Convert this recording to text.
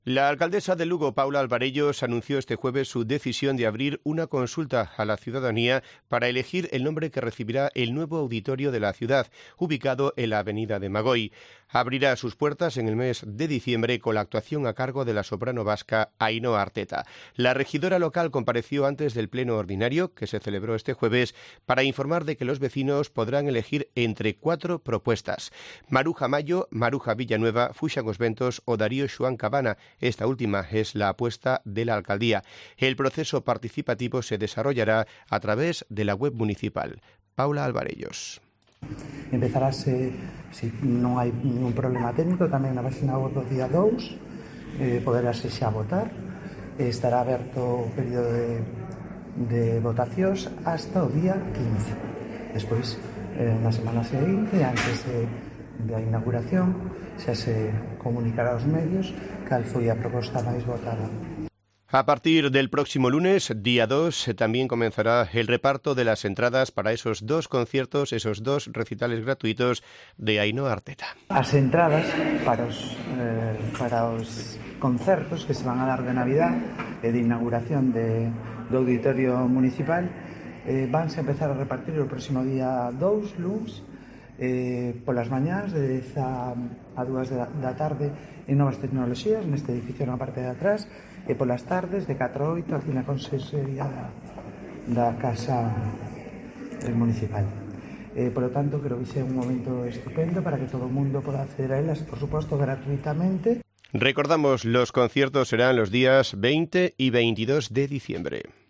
La alcaldesa de Lugo, Paula Alvarellos, anunció este jueves su decisión de abrir una consulta a la ciudadanía para elegir el nombre que recibirá el nuevo auditorio de la ciudad, ubicado en la avenida de Magoy. Abrirá sus puertas en el mes de diciembre con la actuación a cargo de la soprano vasca Ainhoa Arteta. La regidora local compareció antes del pleno ordinario, que se celebró este jueves, para informar de que los vecinos podrán elegir entre 4 propuestas: Maruja Mayo, Maruja Villanueva, Fuxan os Ventos o Darío Xoán Cabana. Esta última es la apuesta de la alcaldía. El proceso participativo se desarrollará a través de la web municipal. Paula Alvarellos. Empezarase, se non hai ningún problema técnico, tamén na página web do día 2, poderase xa votar. Estará aberto o período de votacións hasta o día 15. Despois, na semana seguinte, antes da inauguración, xa se comunicará aos medios cal foi a proposta máis votada. A partir del próximo lunes, día 2, también comenzará el reparto de las entradas para esos 2 conciertos, esos 2 recitales gratuitos de Ainhoa Arteta. As entradas para os concertos que se van a dar de Navidad e de inauguración do Auditorio Municipal vanse a empezar a repartir o próximo día 2, luns, polas mañás de 10 a 2 da tarde en Novas Tecnoloxías, neste edificio na parte de atrás, e polas tardes de 4 a 8 aquí na consellería da Casa Municipal. Por lo tanto, creo que é un momento estupendo para que todo o mundo poda acceder a elas, por suposto, gratuitamente. Recordamos, los conciertos serán los días 20 y 22 de diciembre.